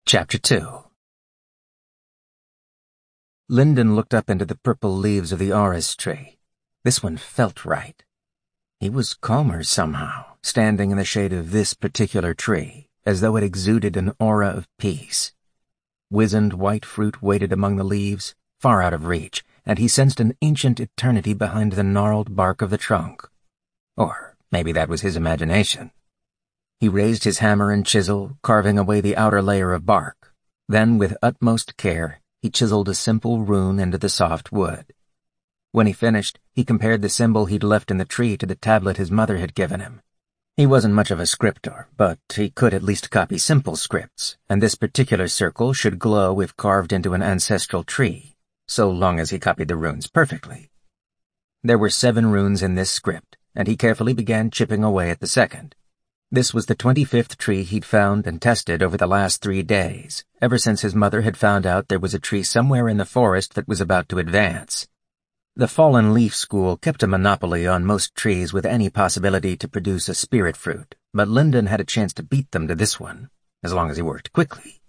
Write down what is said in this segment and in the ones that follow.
Chapter 2. Lyndon looked up into the purple leaves of the orris tree. This one felt right. He was calmer somehow, standing in the shade of this particular tree, as though it exuded an aura of peace. Wizened white fruit waited among the leaves, far out of reach, and he sensed an ancient eternity behind the gnarled bark of the trunk. Or maybe that was his imagination. He raised his hammer and chisel, carving away the outer layer of bark. Then, with utmost care, he chiseled a simple rune into the soft wood. When he finished, he compared the symbol he'd left in the tree to the tablet his mother had given him. He wasn't much of a scriptor, but he could at least copy simple scripts, and this particular circle should glow if carved into an ancestral tree, so long as he copied the runes perfectly. There were 7 runes in this script, and he carefully began chipping away at the second. This was the 25th tree he'd found and tested over the last 3 days, ever since his mother had found out there was a tree somewhere in the forest that was about to advance. The Fallen Leaf School kept a monopoly on most trees with any possibility to produce a spirit fruit, but Lyndon had a chance to beat them to this one, as long as he worked quickly.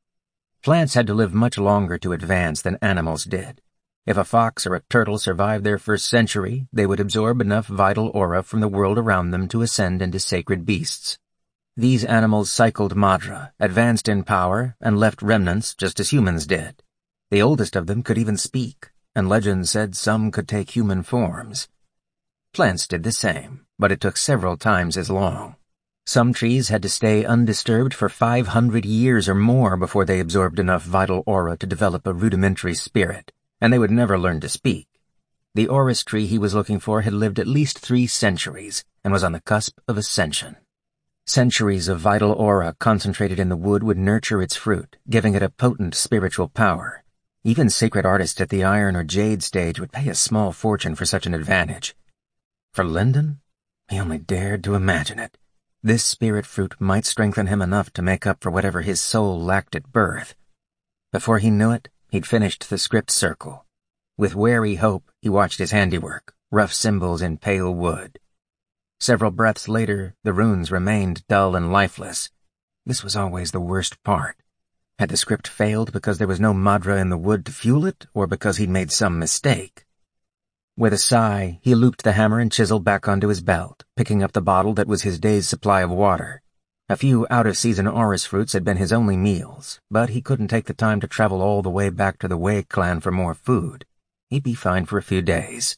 Plants had to live much longer to advance than animals did. If a fox or a turtle survived their first century, they would absorb enough vital aura from the world around them to ascend into sacred beasts. These animals cycled Madra, advanced in power, and left remnants just as humans did. The oldest of them could even speak, and legend said some could take human forms. Plants did the same, but it took several times as long. Some trees had to stay undisturbed for 500 years or more before they absorbed enough vital aura to develop a rudimentary spirit, and they would never learn to speak. The orris tree he was looking for had lived at least 3 centuries and was on the cusp of ascension. Centuries of vital aura concentrated in the wood would nurture its fruit, giving it a potent spiritual power. Even sacred artists at the iron or jade stage would pay a small fortune for such an advantage. For Lyndon, he only dared to imagine it. This spirit fruit might strengthen him enough to make up for whatever his soul lacked at birth. Before he knew it, he'd finished the script circle. With wary hope, he watched his handiwork, rough symbols in pale wood. Several breaths later, the runes remained dull and lifeless. This was always the worst part. Had the script failed because there was no Madra in the wood to fuel it, or because he'd made some mistake? With a sigh, he looped the hammer and chisel back onto his belt, picking up the bottle that was his day's supply of water. A few out-of-season orris fruits had been his only meals, but he couldn't take the time to travel all the way back to the Wei clan for more food. He'd be fine for a few days.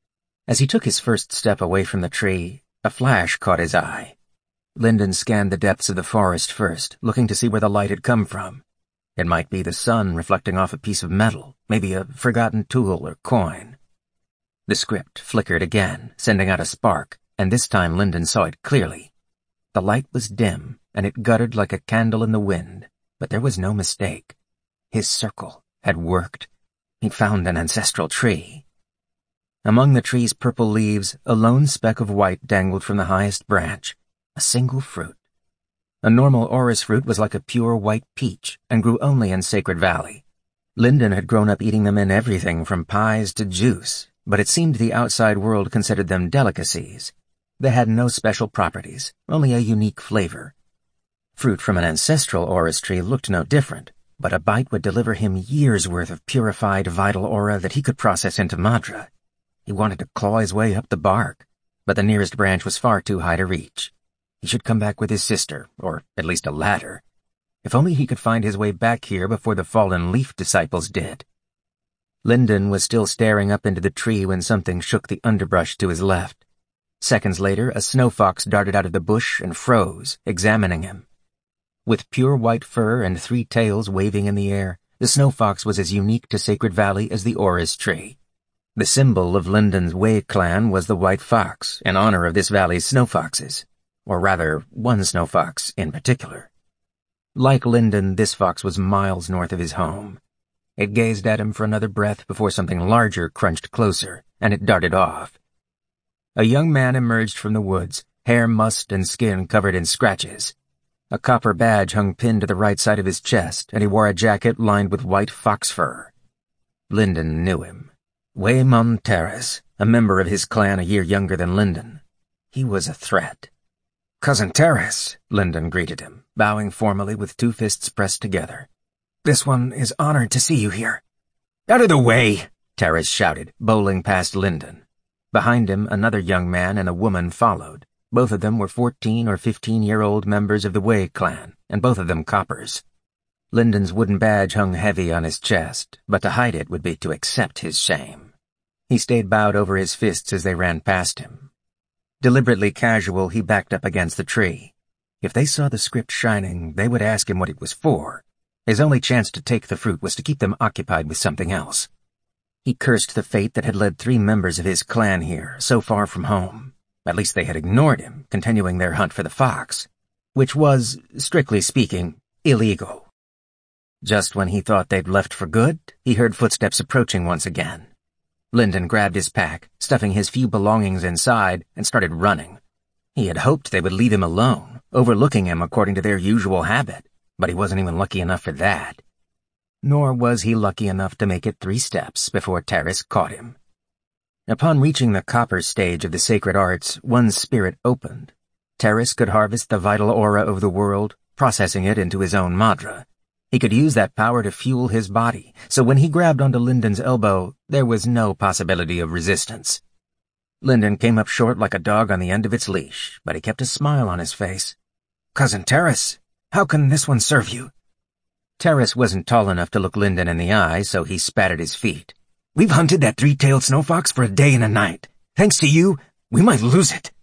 As he took his first step away from the tree, a flash caught his eye. Lyndon scanned the depths of the forest first, looking to see where the light had come from. It might be the sun reflecting off a piece of metal, maybe a forgotten tool or coin. The script flickered again, sending out a spark, and this time Lyndon saw it clearly. The light was dim, and it guttered like a candle in the wind, but there was no mistake. His circle had worked. He'd found an ancestral tree. Among the tree's purple leaves, a lone speck of white dangled from the highest branch, a single fruit. A normal orris fruit was like a pure white peach and grew only in Sacred Valley. Lyndon had grown up eating them in everything from pies to juice, but it seemed the outside world considered them delicacies. They had no special properties, only a unique flavor. Fruit from an ancestral orris tree looked no different, but a bite would deliver him years' worth of purified vital aura that he could process into Madra. He wanted to claw his way up the bark, but the nearest branch was far too high to reach. He should come back with his sister, or at least a ladder. If only he could find his way back here before the Fallen Leaf disciples did. Lyndon was still staring up into the tree when something shook the underbrush to his left. Seconds later, a snow fox darted out of the bush and froze, examining him. With pure white fur and 3 tails waving in the air, the snow fox was as unique to Sacred Valley as the orris tree. The symbol of Lyndon's Wei clan was the white fox, in honor of this valley's snow foxes, or rather, one snow fox in particular. Like Lyndon, this fox was miles north of his home. It gazed at him for another breath before something larger crunched closer, and it darted off. A young man emerged from the woods, hair mussed and skin covered in scratches. A copper badge hung pinned to the right side of his chest, and he wore a jacket lined with white fox fur. Lyndon knew him. Wei Monteris, a member of his clan a year younger than Lyndon. He was a threat. "Cousin Terrace," Lyndon greeted him, bowing formally with two fists pressed together. "This one is honored to see you here." "Out of the way!" Terrace shouted, bowling past Lyndon. Behind him, another young man and a woman followed. Both of them were 14 or 15-year-old members of the Wei clan, and both of them coppers. Lyndon's wooden badge hung heavy on his chest, but to hide it would be to accept his shame. He stayed bowed over his fists as they ran past him. Deliberately casual, he backed up against the tree. If they saw the script shining, they would ask him what it was for. His only chance to take the fruit was to keep them occupied with something else. He cursed the fate that had led 3 members of his clan here, so far from home. At least they had ignored him, continuing their hunt for the fox, which was, strictly speaking, illegal. Just when he thought they'd left for good, he heard footsteps approaching once again. Lyndon grabbed his pack, stuffing his few belongings inside, and started running. He had hoped they would leave him alone, overlooking him according to their usual habit, but he wasn't even lucky enough for that. Nor was he lucky enough to make it 3 steps before Terrace caught him. Upon reaching the copper stage of the sacred arts, one's spirit opened. Terrace could harvest the vital aura of the world, processing it into his own madra. He could use that power to fuel his body, so when he grabbed onto Lyndon's elbow, there was no possibility of resistance. Lyndon came up short like a dog on the end of its leash, but he kept a smile on his face. "Cousin Terrace, how can this one serve you?" Terrace wasn't tall enough to look Lyndon in the eye, so he spat at his feet. "We've hunted that 3-tailed snowfox for a day and a night. Thanks to you, we might lose it."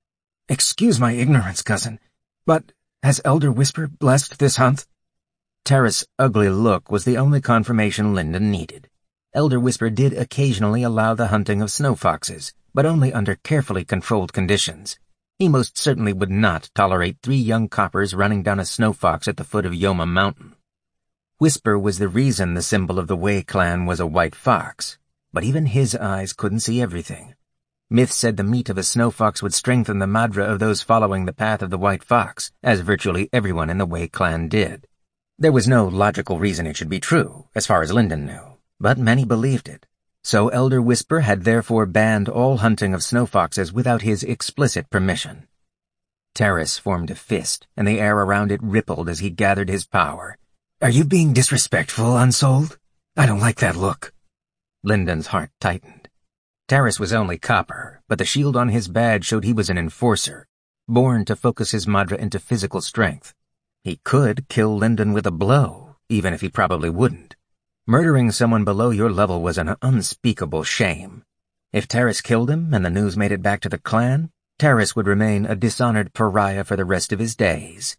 "Excuse my ignorance, cousin, but has Elder Whisper blessed this hunt?" Terrace's ugly look was the only confirmation Lyndon needed. Elder Whisper did occasionally allow the hunting of snowfoxes, but only under carefully controlled conditions. He most certainly would not tolerate 3 young coppers running down a snowfox at the foot of Yoma Mountain. Whisper was the reason the symbol of the Wei clan was a white fox, but even his eyes couldn't see everything. Myth said the meat of a snowfox would strengthen the madra of those following the path of the white fox, as virtually everyone in the Wei clan did. There was no logical reason it should be true, as far as Lyndon knew, but many believed it. So Elder Whisper had therefore banned all hunting of snowfoxes without his explicit permission. Terrace formed a fist, and the air around it rippled as he gathered his power. "Are you being disrespectful, Unsold? I don't like that look." Lyndon's heart tightened. Terrace was only copper, but the shield on his badge showed he was an enforcer, born to focus his madra into physical strength. He could kill Lyndon with a blow, even if he probably wouldn't. Murdering someone below your level was an unspeakable shame. If Terrace killed him and the news made it back to the clan, Terrace would remain a dishonored pariah for the rest of his days.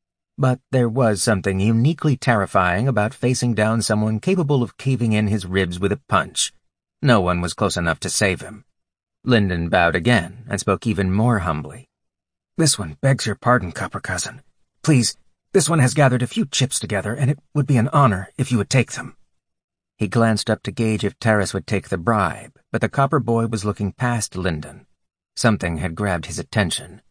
But there was something uniquely terrifying about facing down someone capable of caving in his ribs with a punch. No one was close enough to save him. Lyndon bowed again and spoke even more humbly. "This one begs your pardon, Copper Cousin. Please, this one has gathered a few chips together, and it would be an honor if you would take them." He glanced up to gauge if Terrace would take the bribe, but the copper boy was looking past Lyndon. Something had grabbed his attention.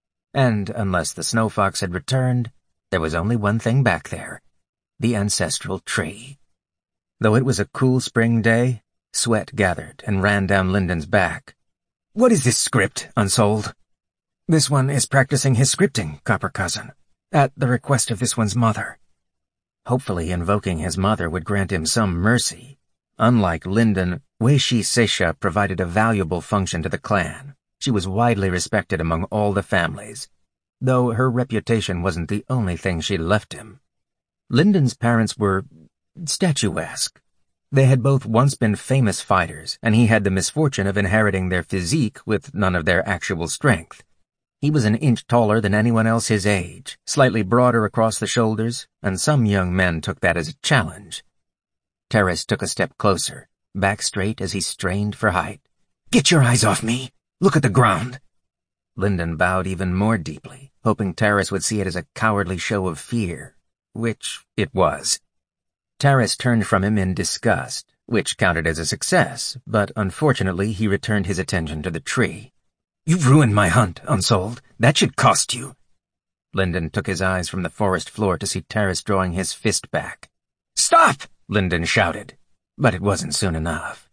And unless the snowfox had returned, there was only one thing back there: the ancestral tree. Though it was a cool spring day, sweat gathered and ran down Lyndon's back. "What is this script, Unsold?" "This one is practicing his scripting, Copper Cousin, at the request of this one's mother." Hopefully invoking his mother would grant him some mercy. Unlike Lyndon, Weishi Seisha provided a valuable function to the clan. She was widely respected among all the families, though her reputation wasn't the only thing she'd left him. Lyndon's parents were statuesque. They had both once been famous fighters, and he had the misfortune of inheriting their physique with none of their actual strength. He was an inch taller than anyone else his age, slightly broader across the shoulders, and some young men took that as a challenge. Terrace took a step closer, back straight as he strained for height. "Get your eyes off me! Look at the ground!" Lyndon bowed even more deeply, hoping Terrace would see it as a cowardly show of fear, which it was. Terrace turned from him in disgust, which counted as a success, but unfortunately he returned his attention to the tree. "You've ruined my hunt, Unsold. That should cost you." Lyndon took his eyes from the forest floor to see Terrace drawing his fist back. "Stop!" Lyndon shouted, but it wasn't soon enough.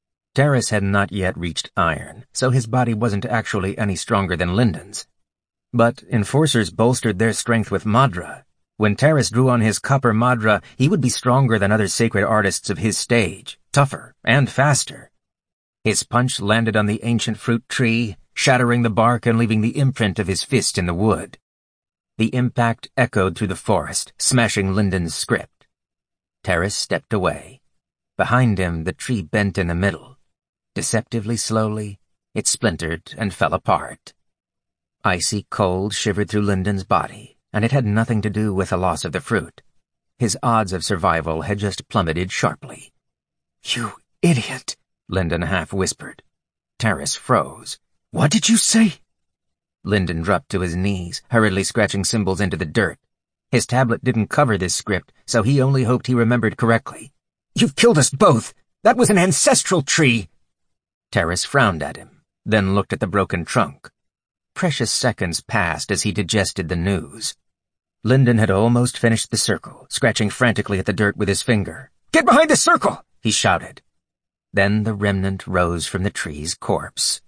Terrace had not yet reached iron, so his body wasn't actually any stronger than Lyndon's. But enforcers bolstered their strength with Madra. When Taris drew on his copper Madra, he would be stronger than other sacred artists of his stage, tougher and faster. His punch landed on the ancient fruit tree, shattering the bark and leaving the imprint of his fist in the wood. The impact echoed through the forest, smashing Linden's script. Taris stepped away. Behind him, the tree bent in the middle. Deceptively slowly, it splintered and fell apart. Icy cold shivered through Linden's body, and it had nothing to do with the loss of the fruit. His odds of survival had just plummeted sharply. "You idiot," Linden half whispered. Taris froze. "What did you say?" Linden dropped to his knees, hurriedly scratching symbols into the dirt. His tablet didn't cover this script, so he only hoped he remembered correctly. "You've killed us both! That was an ancestral tree!" Taris frowned at him, then looked at the broken trunk. Precious seconds passed as he digested the news. Linden had almost finished the circle, scratching frantically at the dirt with his finger. "Get behind the circle!" he shouted. Then the remnant rose from the tree's corpse.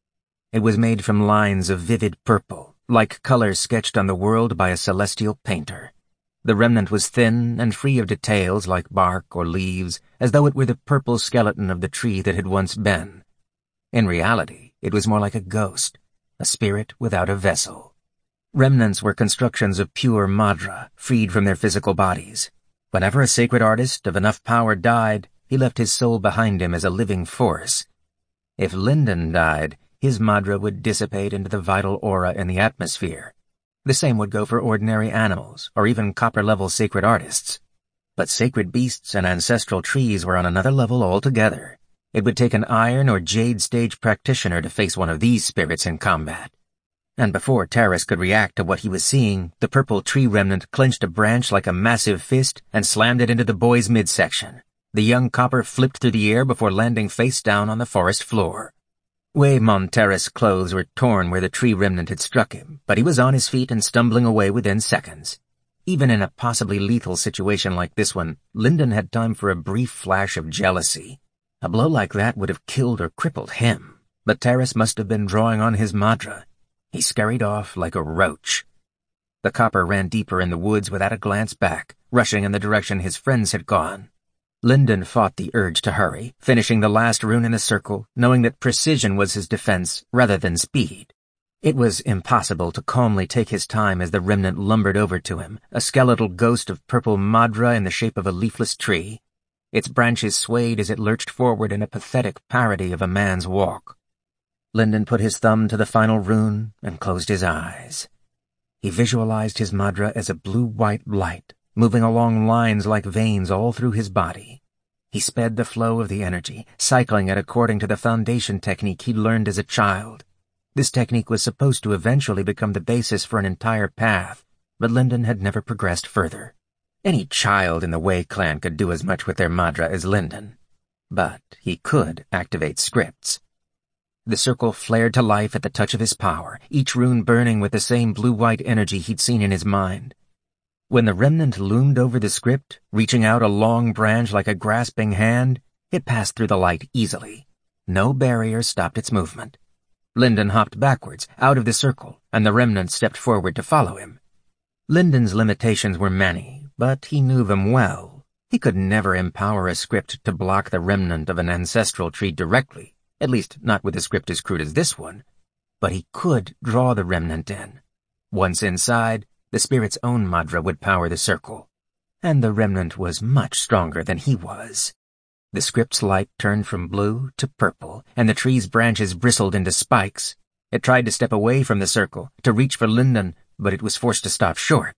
It was made from lines of vivid purple, like colors sketched on the world by a celestial painter. The remnant was thin and free of details like bark or leaves, as though it were the purple skeleton of the tree that had once been. In reality, it was more like a ghost, a spirit without a vessel. Remnants were constructions of pure Madra, freed from their physical bodies. Whenever a sacred artist of enough power died, he left his soul behind him as a living force. If Linden died, his Madra would dissipate into the vital aura in the atmosphere. The same would go for ordinary animals, or even copper-level sacred artists. But sacred beasts and ancestral trees were on another level altogether. It would take an iron or jade stage practitioner to face one of these spirits in combat. And before Taris could react to what he was seeing, the purple tree remnant clenched a branch like a massive fist and slammed it into the boy's midsection. The young copper flipped through the air before landing face down on the forest floor. Waymon Taris' clothes were torn where the tree remnant had struck him, but he was on his feet and stumbling away within seconds. Even in a possibly lethal situation like this one, Linden had time for a brief flash of jealousy. A blow like that would have killed or crippled him, but Taris must have been drawing on his Madra. He scurried off like a roach. The copper ran deeper in the woods without a glance back, rushing in the direction his friends had gone. Linden fought the urge to hurry, finishing the last rune in the circle, knowing that precision was his defense rather than speed. It was impossible to calmly take his time as the remnant lumbered over to him, a skeletal ghost of purple Madra in the shape of a leafless tree. Its branches swayed as it lurched forward in a pathetic parody of a man's walk. Linden put his thumb to the final rune and closed his eyes. He visualized his Madra as a blue-white light, moving along lines like veins all through his body. He sped the flow of the energy, cycling it according to the foundation technique he'd learned as a child. This technique was supposed to eventually become the basis for an entire path, but Linden had never progressed further. Any child in the Wei clan could do as much with their Madra as Linden. But he could activate scripts. The circle flared to life at the touch of his power, each rune burning with the same blue-white energy he'd seen in his mind. When the remnant loomed over the script, reaching out a long branch like a grasping hand, it passed through the light easily. No barrier stopped its movement. Linden hopped backwards, out of the circle, and the remnant stepped forward to follow him. Linden's limitations were many, but he knew them well. He could never empower a script to block the remnant of an ancestral tree directly, at least not with a script as crude as this one. But he could draw the remnant in. Once inside, the spirit's own Madra would power the circle, and the remnant was much stronger than he was. The script's light turned from blue to purple, and the tree's branches bristled into spikes. It tried to step away from the circle, to reach for Linden, but it was forced to stop short.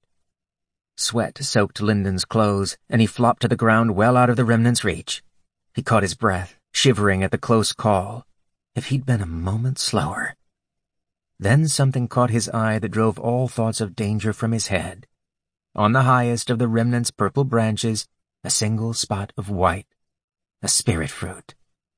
Sweat soaked Linden's clothes, and he flopped to the ground well out of the remnant's reach. He caught his breath, shivering at the close call. If he'd been a moment slower. Then something caught his eye that drove all thoughts of danger from his head. On the highest of the remnant's purple branches, a single spot of white. A spirit fruit.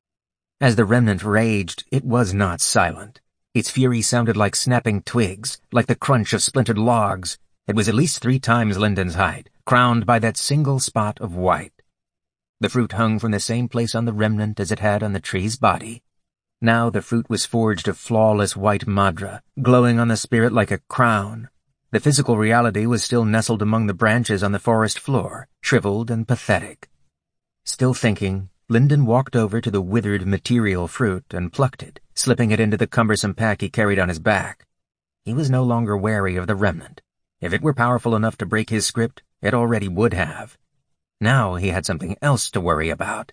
As the remnant raged, it was not silent. Its fury sounded like snapping twigs, like the crunch of splintered logs. It was at least 3 times Linden's height, crowned by that single spot of white. The fruit hung from the same place on the remnant as it had on the tree's body. Now the fruit was forged of flawless white madra, glowing on the spirit like a crown. The physical reality was still nestled among the branches on the forest floor, shriveled and pathetic. Still thinking, Lyndon walked over to the withered material fruit and plucked it, slipping it into the cumbersome pack he carried on his back. He was no longer wary of the remnant. If it were powerful enough to break his script, it already would have. Now he had something else to worry about.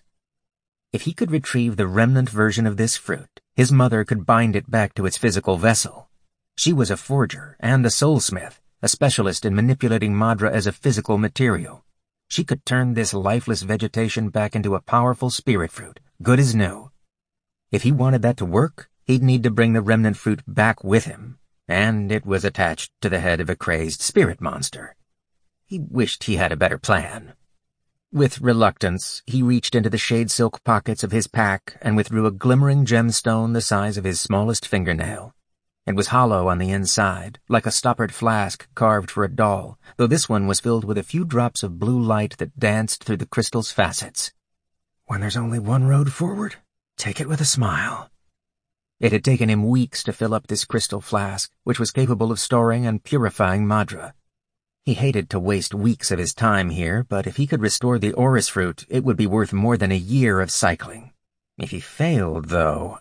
If he could retrieve the remnant version of this fruit, his mother could bind it back to its physical vessel. She was a forger and a soulsmith, a specialist in manipulating madra as a physical material. She could turn this lifeless vegetation back into a powerful spirit fruit, good as new. If he wanted that to work, he'd need to bring the remnant fruit back with him, and it was attached to the head of a crazed spirit monster. He wished he had a better plan. With reluctance, he reached into the shade silk pockets of his pack and withdrew a glimmering gemstone the size of his smallest fingernail. It was hollow on the inside, like a stoppered flask carved for a doll, though this one was filled with a few drops of blue light that danced through the crystal's facets. When there's only one road forward, take it with a smile. It had taken him weeks to fill up this crystal flask, which was capable of storing and purifying madra. He hated to waste weeks of his time here, but if he could restore the orris fruit, it would be worth more than a year of cycling. If he failed, though...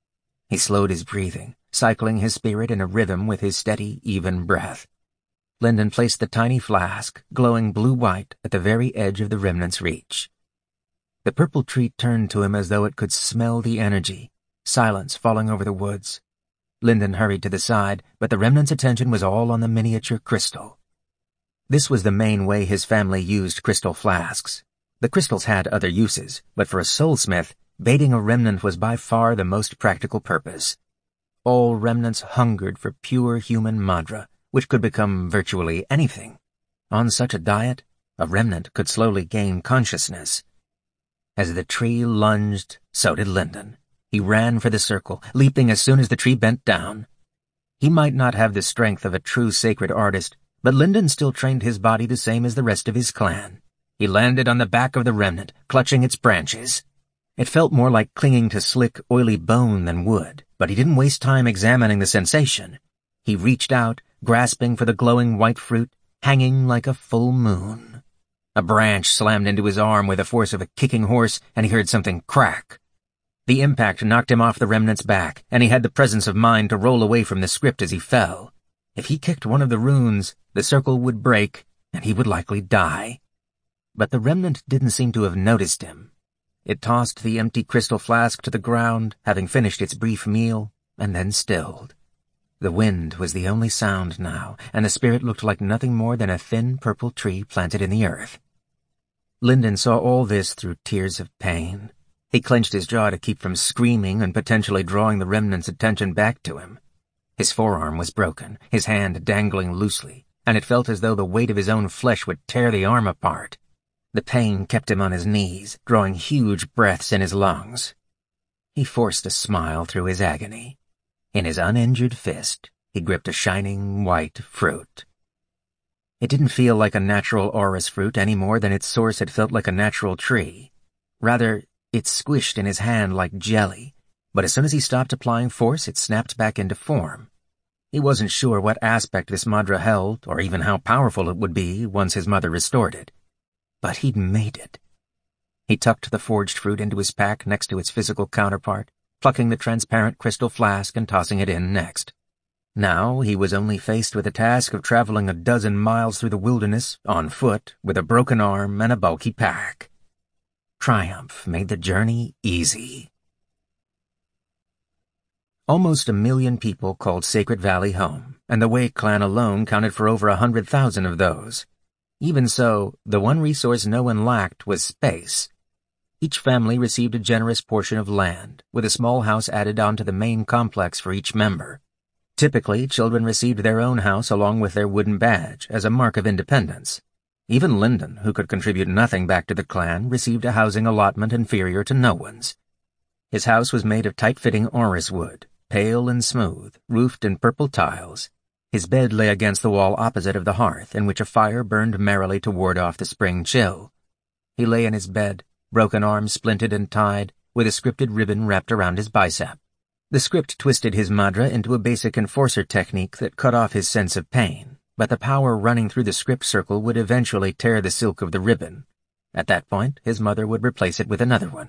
He slowed his breathing, cycling his spirit in a rhythm with his steady, even breath. Lyndon placed the tiny flask, glowing blue-white, at the very edge of the remnant's reach. The purple tree turned to him as though it could smell the energy, silence falling over the woods. Lyndon hurried to the side, but the remnant's attention was all on the miniature crystal. This was the main way his family used crystal flasks. The crystals had other uses, but for a soulsmith, baiting a remnant was by far the most practical purpose. All remnants hungered for pure human madra, which could become virtually anything. On such a diet, a remnant could slowly gain consciousness. As the tree lunged, so did Lyndon. He ran for the circle, leaping as soon as the tree bent down. He might not have the strength of a true sacred artist, but Lyndon still trained his body the same as the rest of his clan. He landed on the back of the remnant, clutching its branches. It felt more like clinging to slick, oily bone than wood, but he didn't waste time examining the sensation. He reached out, grasping for the glowing white fruit, hanging like a full moon. A branch slammed into his arm with the force of a kicking horse, and he heard something crack. The impact knocked him off the remnant's back, and he had the presence of mind to roll away from the script as he fell. If he kicked one of the runes, the circle would break, and he would likely die. But the remnant didn't seem to have noticed him. It tossed the empty crystal flask to the ground, having finished its brief meal, and then stilled. The wind was the only sound now, and the spirit looked like nothing more than a thin purple tree planted in the earth. Lyndon saw all this through tears of pain. He clenched his jaw to keep from screaming and potentially drawing the remnant's attention back to him. His forearm was broken, his hand dangling loosely, and it felt as though the weight of his own flesh would tear the arm apart. The pain kept him on his knees, drawing huge breaths in his lungs. He forced a smile through his agony. In his uninjured fist, he gripped a shining white fruit. It didn't feel like a natural orris fruit any more than its source had felt like a natural tree. Rather, it squished in his hand like jelly, but as soon as he stopped applying force, it snapped back into form. He wasn't sure what aspect this madra held, or even how powerful it would be once his mother restored it. But he'd made it. He tucked the forged fruit into his pack next to its physical counterpart, plucking the transparent crystal flask and tossing it in next. Now he was only faced with the task of traveling a dozen miles through the wilderness, on foot, with a broken arm and a bulky pack. Triumph made the journey easy. Almost 1 million people called Sacred Valley home, and the Wei clan alone counted for over 100,000 of those. Even so, the one resource no one lacked was space. Each family received a generous portion of land, with a small house added onto the main complex for each member. Typically, children received their own house along with their wooden badge as a mark of independence. Even Lyndon, who could contribute nothing back to the clan, received a housing allotment inferior to no one's. His house was made of tight-fitting orris wood, pale and smooth, roofed in purple tiles. His bed lay against the wall opposite of the hearth, in which a fire burned merrily to ward off the spring chill. He lay in his bed, broken arm splinted and tied, with a scripted ribbon wrapped around his bicep. The script twisted his madra into a basic enforcer technique that cut off his sense of pain, but the power running through the script circle would eventually tear the silk of the ribbon. At that point, his mother would replace it with another one.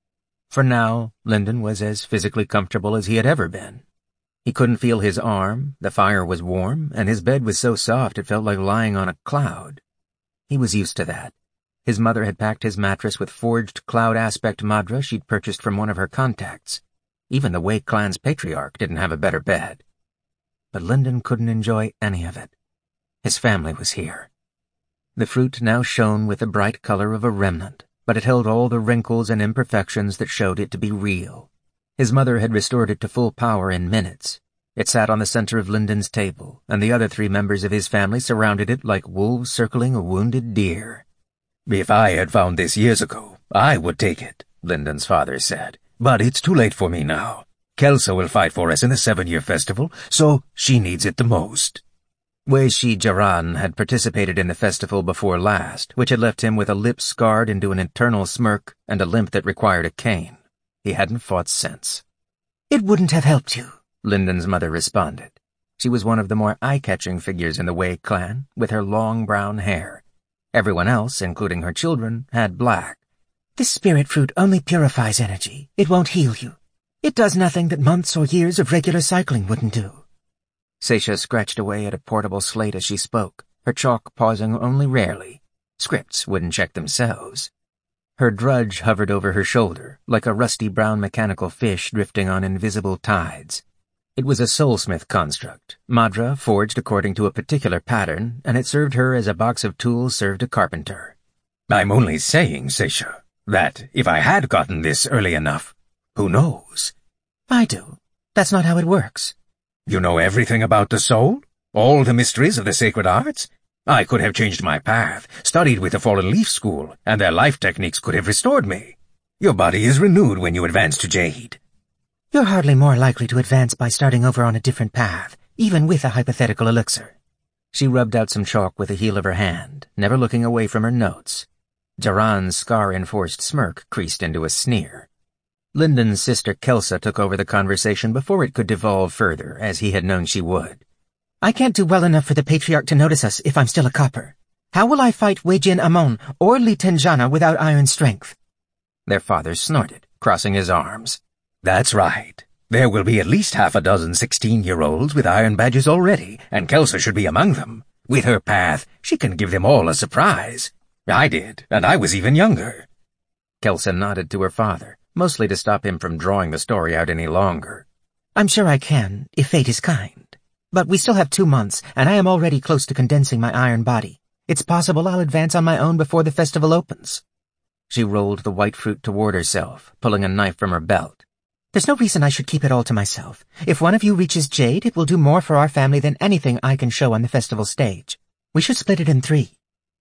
For now, Lyndon was as physically comfortable as he had ever been. He couldn't feel his arm, the fire was warm, and his bed was so soft it felt like lying on a cloud. He was used to that. His mother had packed his mattress with forged cloud aspect madra she'd purchased from one of her contacts. Even the Wei clan's patriarch didn't have a better bed. But Lyndon couldn't enjoy any of it. His family was here. The fruit now shone with the bright color of a remnant, but it held all the wrinkles and imperfections that showed it to be real. His mother had restored it to full power in minutes. It sat on the center of Lyndon's table, and the other 3 members of his family surrounded it like wolves circling a wounded deer. "If I had found this years ago, I would take it," Lyndon's father said. "But it's too late for me now. Kelsa will fight for us in the 7-year festival, so she needs it the most." Wei Shi Jiran had participated in the festival before last, which had left him with a lip scarred into an eternal smirk and a limp that required a cane. He hadn't fought since. "It wouldn't have helped you," Lyndon's mother responded. She was one of the more eye-catching figures in the Wei clan, with her long brown hair. Everyone else, including her children, had black. "This spirit fruit only purifies energy. It won't heal you. It does nothing that months or years of regular cycling wouldn't do." Seisha scratched away at a portable slate as she spoke, her chalk pausing only rarely. Scripts wouldn't check themselves. Her drudge hovered over her shoulder, like a rusty brown mechanical fish drifting on invisible tides. It was a soulsmith construct, madra forged according to a particular pattern, and it served her as a box of tools served a carpenter. "I'm only saying, Seisha, that if I had gotten this early enough, who knows?" "I do. That's not how it works." "You know everything about the soul? All the mysteries of the sacred arts? I could have changed my path, studied with the Fallen Leaf School, and their life techniques could have restored me. Your body is renewed when you advance to Jade." "You're hardly more likely to advance by starting over on a different path, even with a hypothetical elixir." She rubbed out some chalk with the heel of her hand, never looking away from her notes. Jiran's scar-enforced smirk creased into a sneer. Lyndon's sister Kelsa took over the conversation before it could devolve further, as he had known she would. "I can't do well enough for the patriarch to notice us if I'm still a copper. How will I fight Wei Jin Amon or Li Tenjana without iron strength?" Their father snorted, crossing his arms. "That's right. There will be at least half a dozen 16-year-olds with iron badges already, and Kelsa should be among them. With her path, she can give them all a surprise. I did, and I was even younger." Kelsa nodded to her father, mostly to stop him from drawing the story out any longer. "I'm sure I can, if fate is kind. But we still have 2 months, and I am already close to condensing my iron body. It's possible I'll advance on my own before the festival opens." She rolled the white fruit toward herself, pulling a knife from her belt. "There's no reason I should keep it all to myself. If one of you reaches Jade, it will do more for our family than anything I can show on the festival stage. We should split it in 3.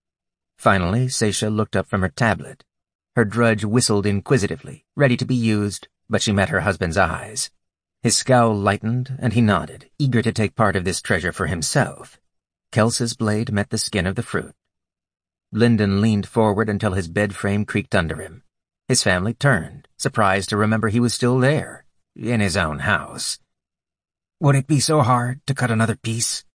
Finally, Seisha looked up from her tablet. Her drudge whistled inquisitively, ready to be used, but she met her husband's eyes. His scowl lightened, and he nodded, eager to take part of this treasure for himself. Kelsa's blade met the skin of the fruit. Lyndon leaned forward until his bed frame creaked under him. His family turned, surprised to remember he was still there, in his own house. "Would it be so hard to cut another piece?"